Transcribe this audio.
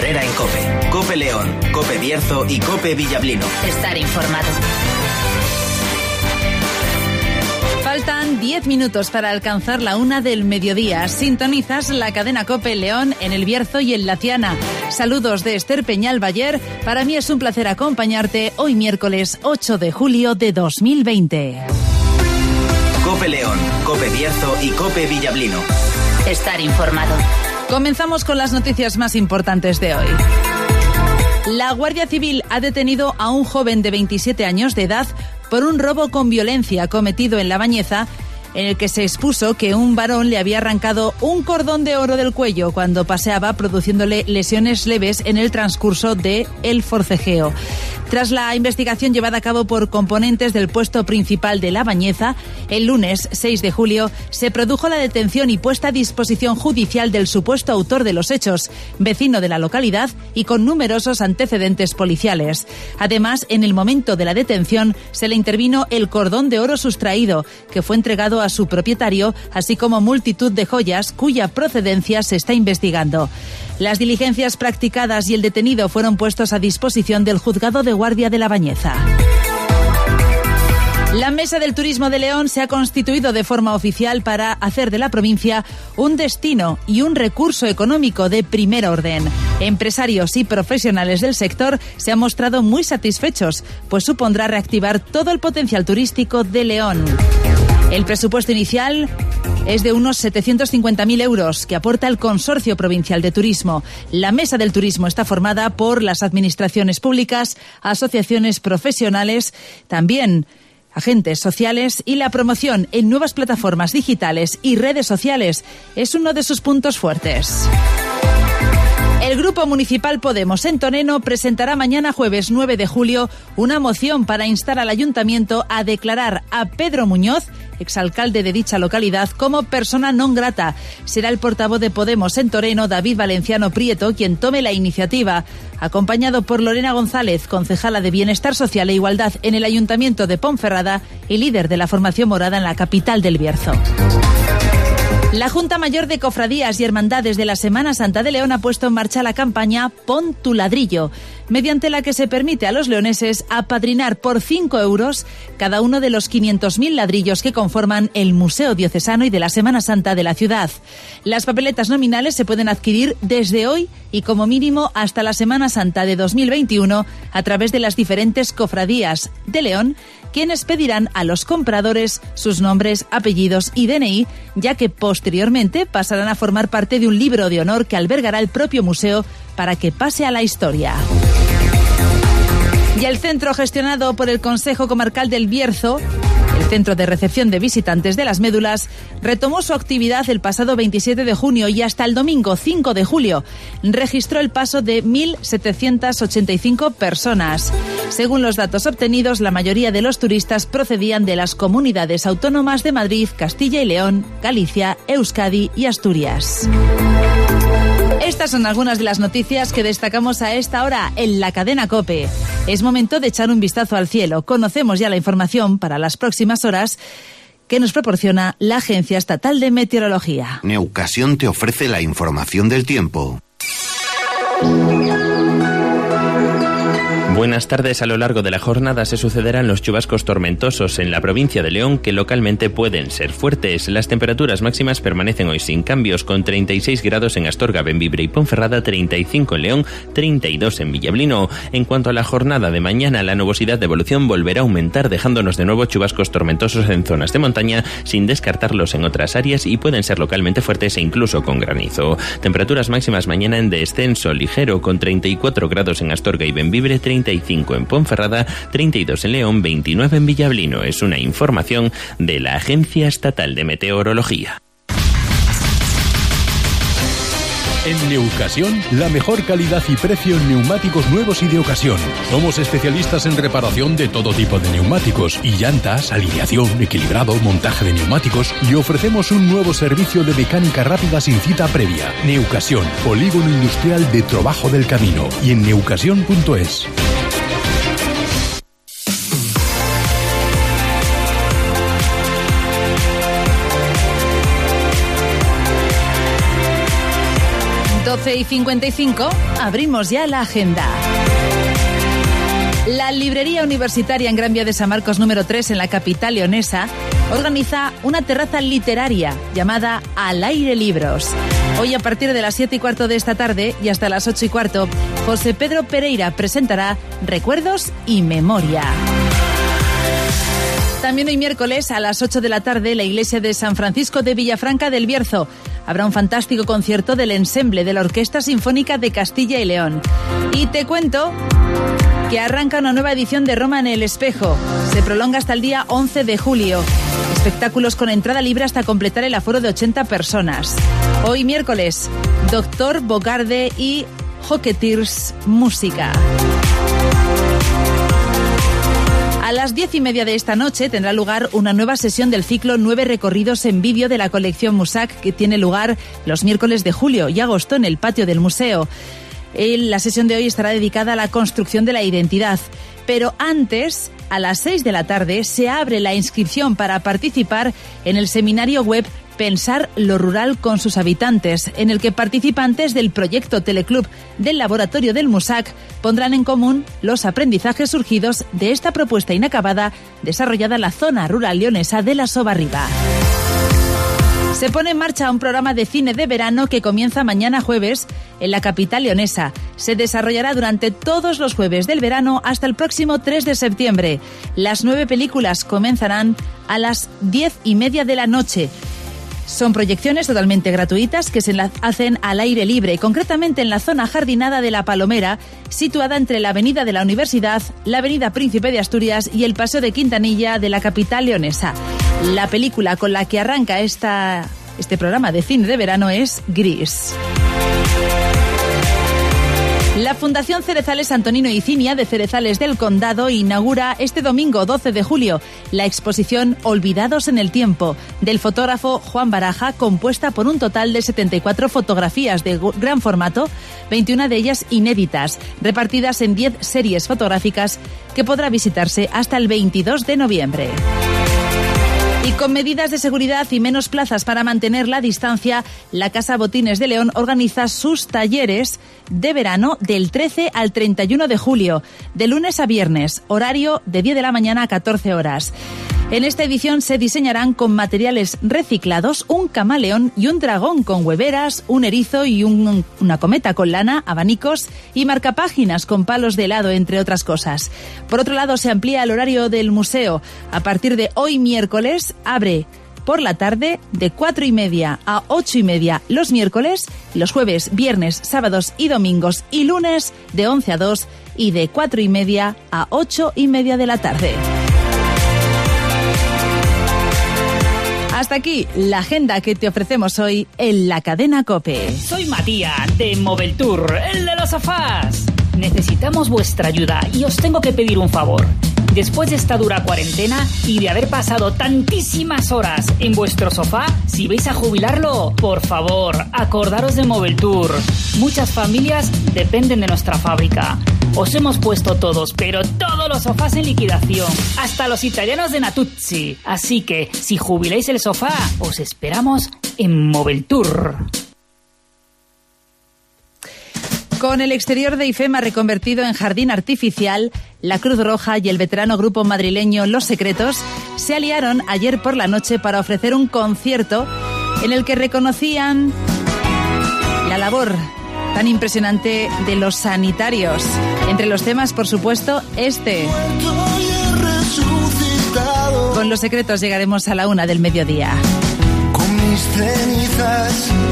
carrera en COPE. COPE León, COPE Bierzo y COPE Villablino. Estar informado. Faltan 10 minutos para alcanzar la 1 del mediodía. Sintonizas la cadena COPE León en El Bierzo y en La Tiana. Saludos de Esther Peñal Bayer. Para mí es un placer acompañarte hoy miércoles 8 de julio de 2020. COPE León, COPE Bierzo y COPE Villablino. Estar informado. Comenzamos con las noticias más importantes de hoy. La Guardia Civil ha detenido a un joven de 27 años de edad por un robo con violencia cometido en La Bañeza, en el que se expuso que un varón le había arrancado un cordón de oro del cuello cuando paseaba, produciéndole lesiones leves en el transcurso de el forcejeo. Tras la investigación llevada a cabo por componentes del puesto principal de La Bañeza, el lunes 6 de julio se produjo la detención y puesta a disposición judicial del supuesto autor de los hechos, vecino de la localidad y con numerosos antecedentes policiales. Además, en el momento de la detención se le intervino el cordón de oro sustraído, que fue entregado a su propietario, así como multitud de joyas cuya procedencia se está investigando. Las diligencias practicadas y el detenido fueron puestos a disposición del Juzgado de Guardia de La Bañeza. La Mesa del Turismo de León se ha constituido de forma oficial para hacer de la provincia un destino y un recurso económico de primer orden. Empresarios y profesionales del sector se han mostrado muy satisfechos, pues supondrá reactivar todo el potencial turístico de León. El presupuesto inicial es de unos 750.000 euros que aporta el Consorcio Provincial de Turismo. La Mesa del Turismo está formada por las administraciones públicas, asociaciones profesionales, también agentes sociales, y la promoción en nuevas plataformas digitales y redes sociales es uno de sus puntos fuertes. El Grupo Municipal Podemos en Toreno presentará mañana jueves 9 de julio una moción para instar al Ayuntamiento a declarar a Pedro Muñoz, exalcalde de dicha localidad, como persona non grata. Será el portavoz de Podemos en Toreno, David Valenciano Prieto, quien tome la iniciativa, acompañado por Lorena González, concejala de Bienestar Social e Igualdad en el Ayuntamiento de Ponferrada y líder de la formación morada en la capital del Bierzo. La Junta Mayor de Cofradías y Hermandades de la Semana Santa de León ha puesto en marcha la campaña Pon tu ladrillo, mediante la que se permite a los leoneses apadrinar por 5 euros cada uno de los 500.000 ladrillos que conforman el Museo Diocesano y de la Semana Santa de la ciudad. Las papeletas nominales se pueden adquirir desde hoy y como mínimo hasta la Semana Santa de 2021 a través de las diferentes cofradías de León, quienes pedirán a los compradores sus nombres, apellidos y DNI, ya que posteriormente pasarán a formar parte de un libro de honor que albergará el propio museo para que pase a la historia. Y el centro gestionado por el Consejo Comarcal del Bierzo, el Centro de Recepción de Visitantes de las Médulas, retomó su actividad el pasado 27 de junio y hasta el domingo 5 de julio registró el paso de 1.785 personas. Según los datos obtenidos, la mayoría de los turistas procedían de las comunidades autónomas de Madrid, Castilla y León, Galicia, Euskadi y Asturias. Estas son algunas de las noticias que destacamos a esta hora en la cadena COPE. Es momento de echar un vistazo al cielo. Conocemos ya la información para las próximas horas que nos proporciona la Agencia Estatal de Meteorología. Neucasión te ofrece la información del tiempo. Buenas tardes. A lo largo de la jornada se sucederán los chubascos tormentosos en la provincia de León, que localmente pueden ser fuertes. Las temperaturas máximas permanecen hoy sin cambios, con 36 grados en Astorga, Bembibre y Ponferrada, 35 en León, 32 en Villablino. En cuanto a la jornada de mañana, la nubosidad de evolución volverá a aumentar, dejándonos de nuevo chubascos tormentosos en zonas de montaña, sin descartarlos en otras áreas, y pueden ser localmente fuertes e incluso con granizo. Temperaturas máximas mañana en descenso ligero, con 34 grados en Astorga y Bembibre, 35 en Ponferrada, 32 en León, 29 en Villablino. Es una información de la Agencia Estatal de Meteorología. En Neucasión, la mejor calidad y precio en neumáticos nuevos y de ocasión. Somos especialistas en reparación de todo tipo de neumáticos y llantas, alineación, equilibrado, montaje de neumáticos, y ofrecemos un nuevo servicio de mecánica rápida sin cita previa. Neucasión, polígono industrial de Trabajo del Camino, y en neucasión.es. 12:55, abrimos ya la agenda. La librería universitaria en Gran Vía de San Marcos número 3 en la capital leonesa organiza una terraza literaria llamada Al Aire Libros. Hoy a partir de las 7:15 de esta tarde y hasta las 8:15, José Pedro Pereira presentará Recuerdos y Memoria. También hoy miércoles a las 8 de la tarde la iglesia de San Francisco de Villafranca del Bierzo habrá un fantástico concierto del ensemble de la Orquesta Sinfónica de Castilla y León. Y te cuento que arranca una nueva edición de Roma en el Espejo. Se prolonga hasta el día 11 de julio. Espectáculos con entrada libre hasta completar el aforo de 80 personas. Hoy miércoles, Doctor Bogarde y Hocketirs Música. A las 10:30 de esta noche tendrá lugar una nueva sesión del ciclo 9 recorridos en vídeo de la colección Musac, que tiene lugar los miércoles de julio y agosto en el patio del museo. La sesión de hoy estará dedicada a la construcción de la identidad, pero antes, a las 6 de la tarde, se abre la inscripción para participar en el seminario web Pensar lo rural con sus habitantes, en el que participantes del proyecto Teleclub del Laboratorio del Musac pondrán en común los aprendizajes surgidos de esta propuesta inacabada desarrollada en la zona rural leonesa de la Sobarriba. Se pone en marcha un programa de cine de verano que comienza mañana jueves en la capital leonesa. Se desarrollará durante todos los jueves del verano hasta el próximo 3 de septiembre. Las 9 películas comenzarán a las 10:30 de la noche. Son proyecciones totalmente gratuitas que se hacen al aire libre, concretamente en la zona jardinada de La Palomera, situada entre la Avenida de la Universidad, la Avenida Príncipe de Asturias y el Paseo de Quintanilla de la capital leonesa. La película con la que arranca este programa de cine de verano es Gris. La Fundación Cerezales Antonino y Cinia de Cerezales del Condado inaugura este domingo 12 de julio la exposición Olvidados en el Tiempo del fotógrafo Juan Baraja, compuesta por un total de 74 fotografías de gran formato, 21 de ellas inéditas, repartidas en 10 series fotográficas que podrá visitarse hasta el 22 de noviembre. Y con medidas de seguridad y menos plazas para mantener la distancia, la Casa Botines de León organiza sus talleres de verano del 13 al 31 de julio, de lunes a viernes, horario de 10 de la mañana a 14 horas. En esta edición se diseñarán con materiales reciclados un camaleón y un dragón con hueveras, un erizo y una cometa con lana, abanicos y marcapáginas con palos de helado, entre otras cosas. Por otro lado, se amplía el horario del museo. A partir de hoy miércoles abre por la tarde de 4:30 a 8:30 los miércoles, los jueves, viernes, sábados y domingos y lunes de 11 a 2 y de 4:30 a 8:30 de la tarde. Hasta aquí la agenda que te ofrecemos hoy en la cadena COPE. Soy Matías de Moveltour, el de los sofás. Necesitamos vuestra ayuda y os tengo que pedir un favor. Después de esta dura cuarentena y de haber pasado tantísimas horas en vuestro sofá, si vais a jubilarlo, por favor, acordaros de Moveltour. Muchas familias dependen de nuestra fábrica. Os hemos puesto todos, pero todos los sofás en liquidación, hasta los italianos de Natuzzi. Así que, si jubiláis el sofá, os esperamos en Moveltour. Con el exterior de IFEMA reconvertido en jardín artificial, la Cruz Roja y el veterano grupo madrileño Los Secretos se aliaron ayer por la noche para ofrecer un concierto en el que reconocían la labor tan impresionante de los sanitarios. Entre los temas, por supuesto, este. Con Los Secretos llegaremos a la 1 del mediodía. Con mis cenizas